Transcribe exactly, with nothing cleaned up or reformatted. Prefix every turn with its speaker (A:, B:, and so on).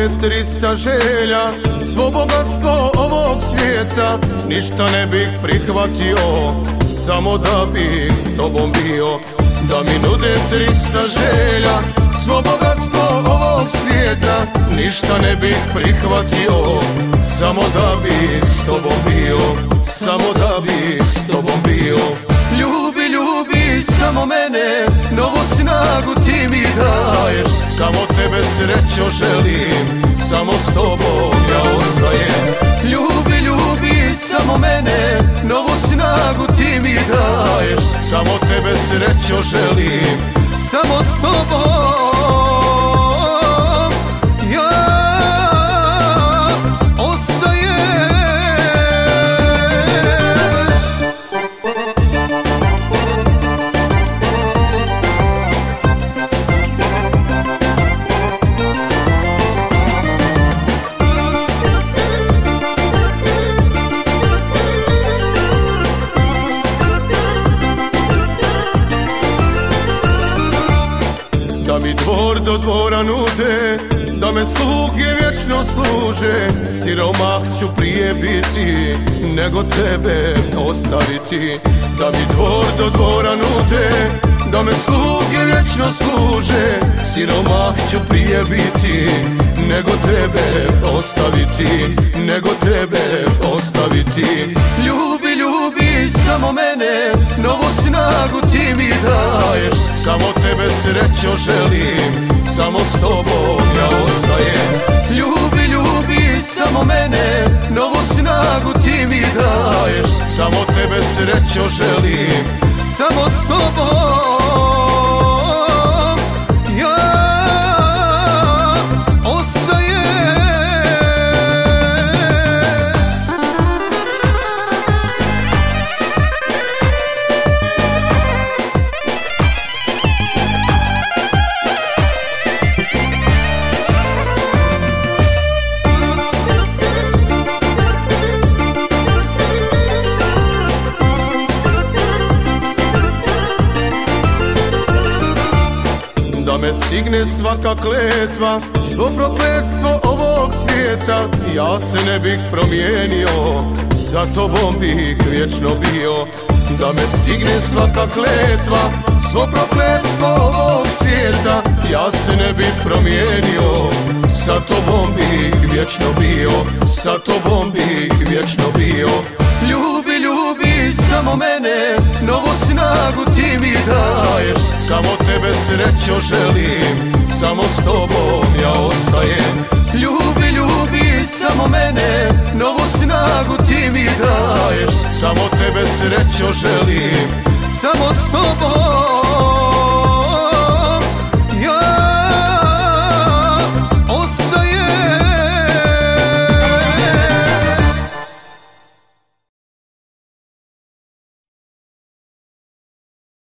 A: nude trista želja, svo bogatstvo ovog svijeta ništa ne bih prihvatio, samo da bih s tobom bio. Da mi nude trista želja, svo bogatstvo ovog svijeta ništa ne bih prihvatio, samo da bih s tobom bio, samo da bih s tobom bio. Ljubi, ljubi samo mene, novu snagu ti mi daješ, samo tebe srećo želim, samo s tobom ja ostajem. Ljubi, ljubi samo mene, novu snagu ti mi daješ, samo tebe srećo želim, samo s tobom ja da mi dvor do dvora nude, da me sluge vječno služe, siromah ću prije biti nego tebe ostaviti. Da mi dvor do dvora nude, da me sluge vječno služe, siromah ću prije biti nego tebe ostaviti, nego tebe ostaviti. Ljubi, ljubi samo mene, novu snagu ti mi daješ, samo tebe srećo želim, samo s tobom ja ostajem. Ljubi, ljubi samo mene, novu snagu ti mi daješ, samo tebe srećo želim, samo s tobom da me stigne svaka kletva, svo prokletstvo ovog svijeta, ja se ne bih promijenio, za tobom bih vječno bio. Da me stigne svaka kletva, svo prokletstvo ovog svijeta, ja se ne bih promijenio, sa tobom bih vječno bio, sa tobom bih vječno bio. Ljubi, ljubi samo mene, novu snagu ti mi daješ, samo tebe srećo želim, samo s tobom ja ostajem. Ljubi, ljubi samo mene, novu snagu ti mi daješ, samo tebe srećo želim, samo s tobom